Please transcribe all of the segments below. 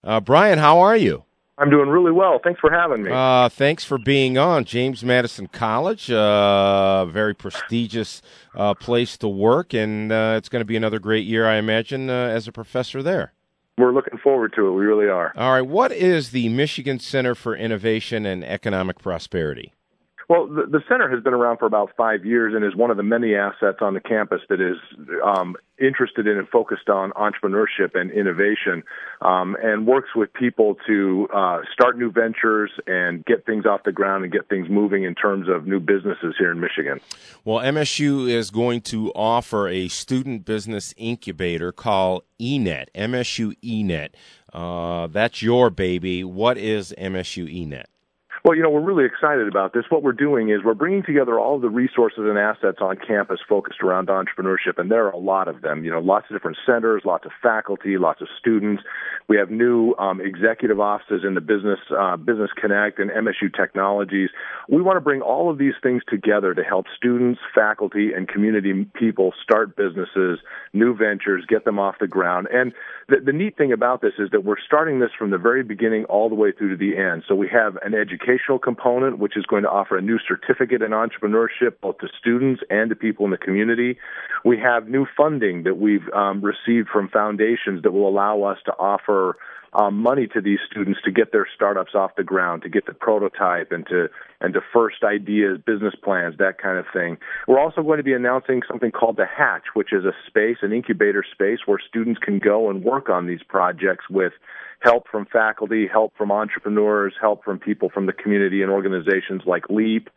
Brian, how are you? I'm doing really well. Thanks for having me. Thanks for being on. James Madison College, very prestigious place to work, and it's going to be another great year, I imagine, as a professor there. We're looking forward to it. We really are. All right. What is the Michigan Center for Innovation and Economic Prosperity? Well, the center has been around for about 5 years and is one of the many assets on the campus that is interested in and focused on entrepreneurship and innovation, and works with people to start new ventures and get things off the ground and get things moving in terms of new businesses here in Michigan. Well, MSU is going to offer a student business incubator called eNet, MSU eNet. That's your baby. What is MSU eNet? Well, we're really excited about this. What we're doing is we're bringing together all of the resources and assets on campus focused around entrepreneurship, and there are a lot of them. Lots of different centers, lots of faculty, lots of students. We have new executive offices in the Business Connect and MSU Technologies. We want to bring all of these things together to help students, faculty, and community people start businesses, new ventures, get them off the ground. And the neat thing about this is that we're starting this from the very beginning all the way through to the end. So we have an educational component, which is going to offer a new certificate in entrepreneurship, both to students and to people in the community. We have new funding that we've received from foundations that will allow us to offer money to these students to get their startups off the ground, to get the prototype and to first ideas, business plans, that kind of thing. We're also going to be announcing something called the Hatch, which is an incubator space where students can go and work on these projects with help from faculty, help from entrepreneurs, help from people from the community and organizations like LEAP,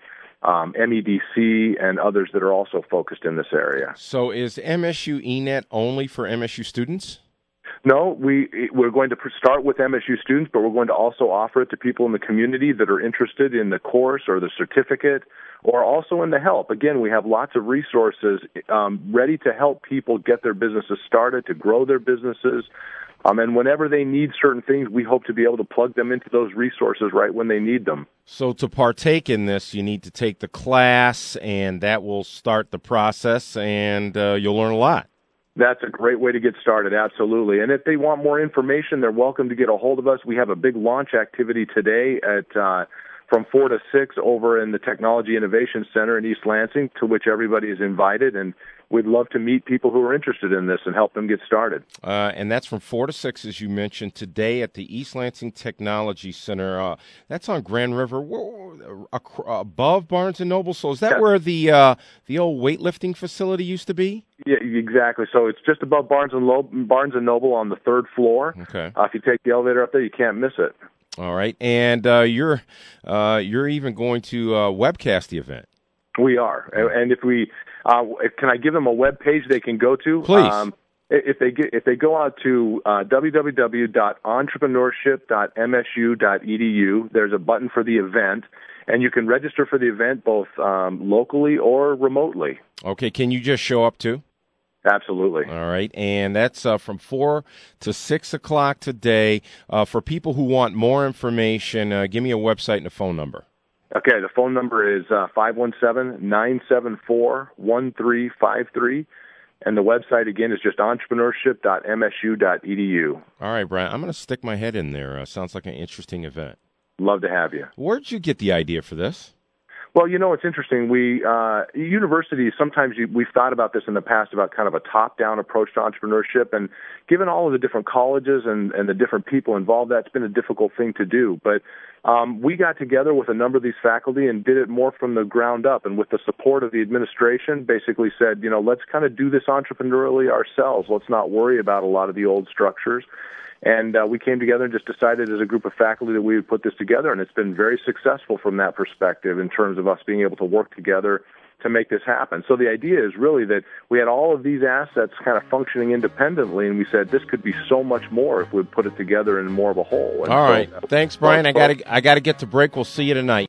MEDC, and others that are also focused in this area. So is MSU eNet only for MSU students? No, we're going to start with MSU students, but we're going to also offer it to people in the community that are interested in the course or the certificate, or also in the help. Again, we have lots of resources ready to help people get their businesses started, to grow their businesses. And whenever they need certain things, we hope to be able to plug them into those resources right when they need them. So to partake in this, you need to take the class, and that will start the process, and you'll learn a lot. That's a great way to get started, absolutely. And if they want more information, they're welcome to get a hold of us. We have a big launch activity today from 4 to 6 over in the Technology Innovation Center in East Lansing, to which everybody is invited, and we'd love to meet people who are interested in this and help them get started. And that's from 4 to 6, as you mentioned, today at the East Lansing Technology Center. That's on Grand River, above Barnes & Noble. So is that where the old weightlifting facility used to be? Yeah, exactly. So it's just above Barnes & Noble on the 3rd floor. Okay. If you take the elevator up there, you can't miss it. All right. And you're even going to webcast the event. We are. And if we can I give them a web page they can go to? Please. If they go out to www.entrepreneurship.msu.edu, there's a button for the event, and you can register for the event both locally or remotely. Okay. Can you just show up too? Absolutely. All right. And that's from 4 to 6 o'clock today. For people who want more information, give me a website and a phone number. Okay, the phone number is 517-974-1353, and the website, again, is just entrepreneurship.msu.edu. All right, Brian, I'm going to stick my head in there. Sounds like an interesting event. Love to have you. Where did you get the idea for this? Well, it's interesting. Universities, sometimes we've thought about this in the past about kind of a top-down approach to entrepreneurship, and given all of the different colleges and the different people involved, that's been a difficult thing to do. But we got together with a number of these faculty and did it more from the ground up, and with the support of the administration, basically said, let's kind of do this entrepreneurially ourselves. Let's not worry about a lot of the old structures. And we came together and just decided as a group of faculty that we would put this together, and it's been very successful from that perspective in terms of us being able to work together to make this happen. So the idea is really that we had all of these assets kind of functioning independently, and we said this could be so much more if we put it together in more of a whole. And all right. Thanks, Brian. I got to get to break. We'll see you tonight.